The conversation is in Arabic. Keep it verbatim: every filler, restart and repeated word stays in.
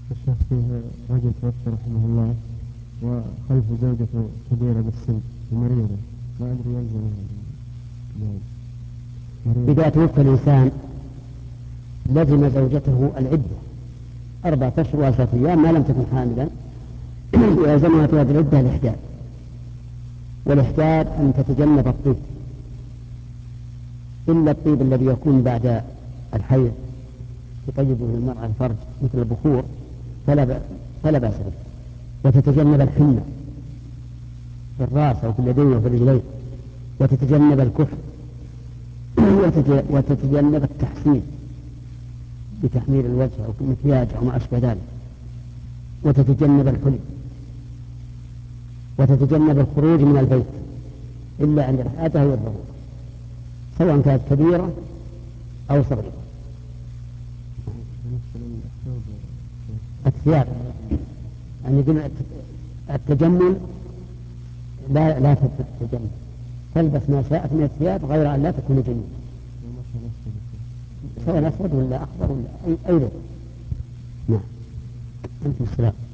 الشيخ فيه رجل توفى رحمه الله وخلف زوجته كبيرة بالسن ومريضة، ما أدري يلزم إذا توفى الإنسان لزم زوجته العدة أربعة أشهر وعشرة أيام ما لم تكن حاملا، ويلزمها في هذه العدة الإحداد. والإحداد أن تتجنب الطيب إلا الطيب الذي يكون بعد الحيض تطيبه المرأة الفرج مثل البخور فلا فلا بأس به. وتتجنب الحنة في الرأس أو في اليدين وفي الرجلين، وتتجنب الكحل، وتتجنب التحسين بتحمير الوجه أو مكياج أو ما أشبه ذلك، وتتجنب الحلي، وتتجنب الخروج من البيت إلا عند الحاجة والضرورة سواء كانت كبيرة أو صغيرة. الثياب يعني يقول التجمل لا لا تتجمل، تلبس ما شاءت من الثياب غير أن لا تكون جميلة، سواء أسود ولا أخضر ولا أي أي لون. نعم. أنت السلام.